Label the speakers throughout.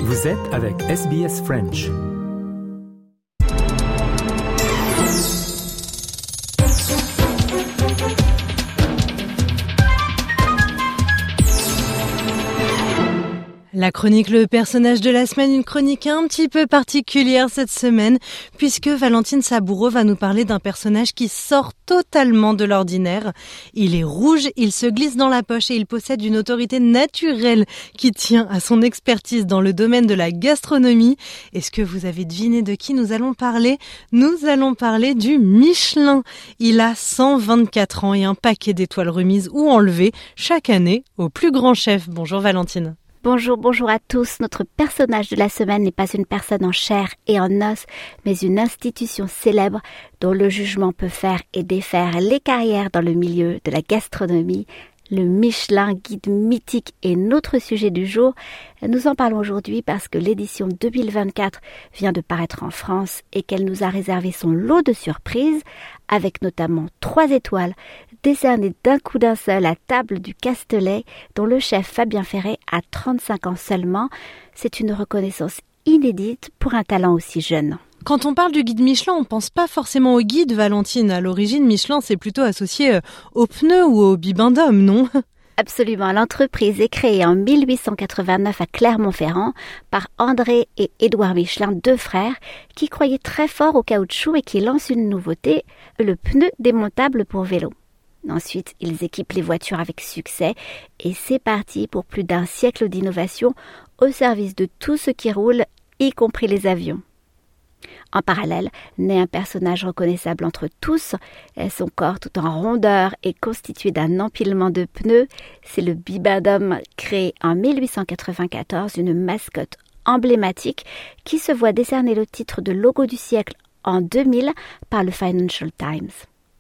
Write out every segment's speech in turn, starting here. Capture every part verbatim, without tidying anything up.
Speaker 1: Vous êtes avec S B S French.
Speaker 2: La chronique Le personnage de la semaine, une chronique un petit peu particulière cette semaine, puisque Valentine Saboureau va nous parler d'un personnage qui sort totalement de l'ordinaire. Il est rouge, il se glisse dans la poche et il possède une autorité naturelle qui tient à son expertise dans le domaine de la gastronomie. Est-ce que vous avez deviné de qui nous allons parler ? Nous allons parler du Michelin. Il a cent vingt-quatre ans et un paquet d'étoiles remises ou enlevées chaque année au plus grand chef. Bonjour Valentine.
Speaker 3: Bonjour, bonjour à tous. Notre personnage de la semaine n'est pas une personne en chair et en os, mais une institution célèbre dont le jugement peut faire et défaire les carrières dans le milieu de la gastronomie. Le Michelin, guide mythique, est notre sujet du jour. Nous en parlons aujourd'hui parce que l'édition deux mille vingt-quatre vient de paraître en France et qu'elle nous a réservé son lot de surprises, avec notamment trois étoiles décernées d'un coup d'un seul à table du Castellet, dont le chef Fabien Ferret a trente-cinq ans seulement. C'est une reconnaissance inédite pour un talent aussi jeune.
Speaker 2: Quand on parle du guide Michelin, on pense pas forcément au guide, Valentine. À l'origine, Michelin, c'est plutôt associé aux pneus ou aux bibendum, non ?
Speaker 3: Absolument. L'entreprise est créée en mille huit cent quatre-vingt-neuf à Clermont-Ferrand par André et Édouard Michelin, deux frères, qui croyaient très fort au caoutchouc et qui lancent une nouveauté, le pneu démontable pour vélo. Ensuite, ils équipent les voitures avec succès et c'est parti pour plus d'un siècle d'innovation au service de tout ce qui roule, y compris les avions. En parallèle, naît un personnage reconnaissable entre tous. Son corps, tout en rondeur, est constitué d'un empilement de pneus. C'est le bibendum, créé en mille huit cent quatre-vingt-quatorze, une mascotte emblématique qui se voit décerner le titre de logo du siècle en deux mille par le Financial Times.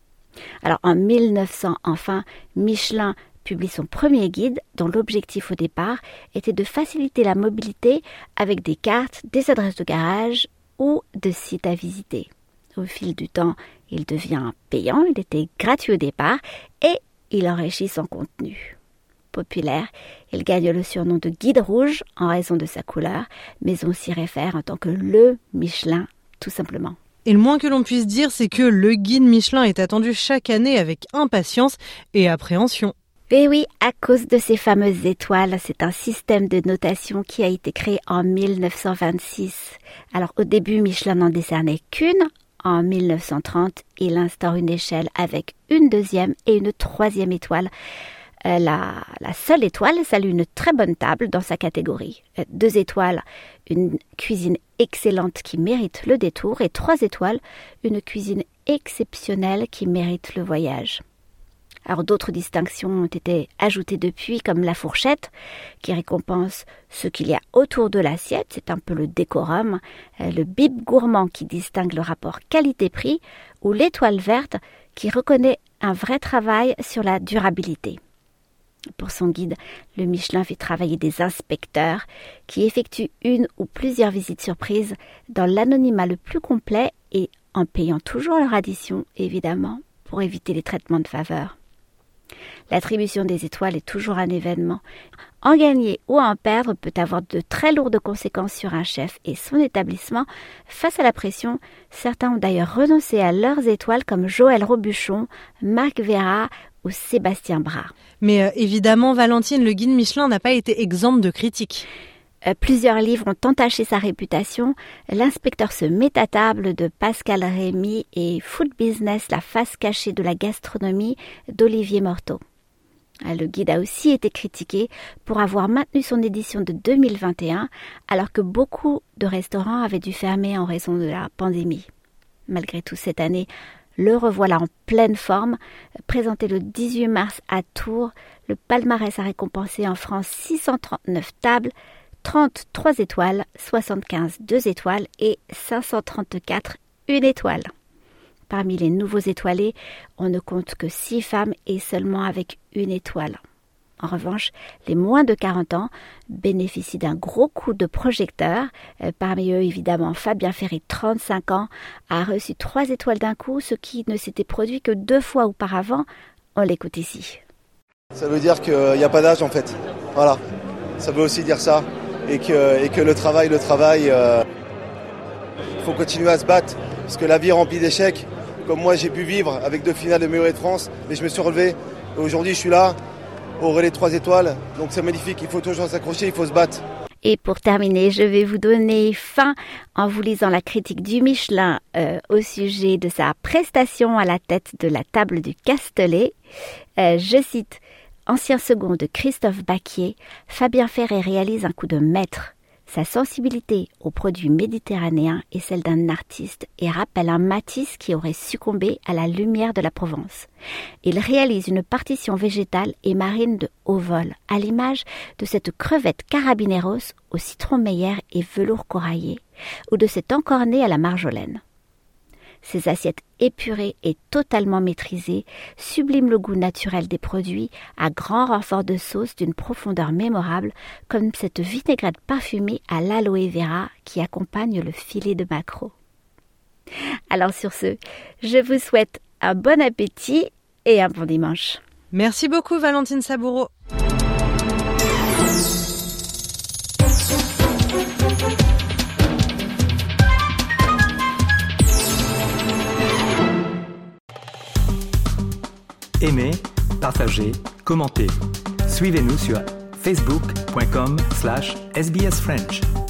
Speaker 3: Alors en mille neuf cents, enfin, Michelin publie son premier guide dont l'objectif au départ était de faciliter la mobilité avec des cartes, des adresses de garage ou de sites à visiter. Au fil du temps, il devient payant, il était gratuit au départ et il enrichit son contenu. Populaire, il gagne le surnom de guide rouge en raison de sa couleur, mais on s'y réfère en tant que le Michelin, tout simplement.
Speaker 2: Et le moins que l'on puisse dire, c'est que le guide Michelin est attendu chaque année avec impatience et appréhension.
Speaker 3: Et oui, à cause de ces fameuses étoiles, c'est un système de notation qui a été créé en mille neuf cent vingt-six. Alors au début, Michelin n'en décernait qu'une. En mille neuf cent trente, il instaure une échelle avec une deuxième et une troisième étoile. Euh, la, la seule étoile salue une très bonne table dans sa catégorie. Euh, deux étoiles, une cuisine excellente qui mérite le détour. Et trois étoiles, une cuisine exceptionnelle qui mérite le voyage. Alors d'autres distinctions ont été ajoutées depuis, comme la fourchette, qui récompense ce qu'il y a autour de l'assiette, c'est un peu le décorum, euh, le bib gourmand qui distingue le rapport qualité-prix, ou l'étoile verte qui reconnaît un vrai travail sur la durabilité. Pour son guide, le Michelin fait travailler des inspecteurs qui effectuent une ou plusieurs visites surprises dans l'anonymat le plus complet et en payant toujours leur addition, évidemment, pour éviter les traitements de faveur. L'attribution des étoiles est toujours un événement. En gagner ou en perdre peut avoir de très lourdes conséquences sur un chef et son établissement. Face à la pression, certains ont d'ailleurs renoncé à leurs étoiles comme Joël Robuchon, Marc Vera ou Sébastien Bras.
Speaker 2: Mais euh, évidemment, Valentine, le guide Michelin n'a pas été exempt de critiques.
Speaker 3: Euh, plusieurs livres ont entaché sa réputation. L'inspecteur se met à table de Pascal Rémy et Food Business, la face cachée de la gastronomie d'Olivier Morteau. Le guide a aussi été critiqué pour avoir maintenu son édition de deux mille vingt et un alors que beaucoup de restaurants avaient dû fermer en raison de la pandémie. Malgré tout, cette année, le revoilà en pleine forme. Présenté le dix-huit mars à Tours, le palmarès a récompensé en France six cent trente-neuf tables, trente-trois étoiles, soixante-quinze deux étoiles et cinq cent trente-quatre une étoile. Parmi les nouveaux étoilés, on ne compte que six femmes et seulement avec une étoile. En revanche, les moins de quarante ans bénéficient d'un gros coup de projecteur. Euh, parmi eux, évidemment, Fabien Ferret, trente-cinq ans, a reçu trois étoiles d'un coup, ce qui ne s'était produit que deux fois auparavant. On l'écoute ici.
Speaker 4: Ça veut dire qu'il n'y a pas d'âge en fait. Voilà, ça veut aussi dire ça. et que, et que le travail, le travail, il euh, faut continuer à se battre parce que la vie est remplie d'échecs. Comme moi, j'ai pu vivre avec deux finales de meilleur de France, mais je me suis relevé. Et aujourd'hui, je suis là, au relais trois étoiles. Donc c'est magnifique, il faut toujours s'accrocher, il faut se battre.
Speaker 3: Et pour terminer, je vais vous donner fin en vous lisant la critique du Michelin euh, au sujet de sa prestation à la tête de la table du Castellet. Euh, je cite « Ancien second de Christophe Baquier, Fabien Ferret réalise un coup de maître. Sa sensibilité aux produits méditerranéens est celle d'un artiste et rappelle un Matisse qui aurait succombé à la lumière de la Provence. Il réalise une partition végétale et marine de haut vol, à l'image de cette crevette carabineros au citron meilleur et velours coraillé, ou de cet encorné à la marjolaine. Ces assiettes épurées et totalement maîtrisées subliment le goût naturel des produits à grand renfort de sauce d'une profondeur mémorable, comme cette vinaigrette parfumée à l'aloe vera qui accompagne le filet de maquereau. Alors sur ce, je vous souhaite un bon appétit et un bon dimanche.
Speaker 2: Merci beaucoup Valentine Saboureau.
Speaker 1: Aimez, partagez, commentez. Suivez-nous sur facebook point com slash S B S French.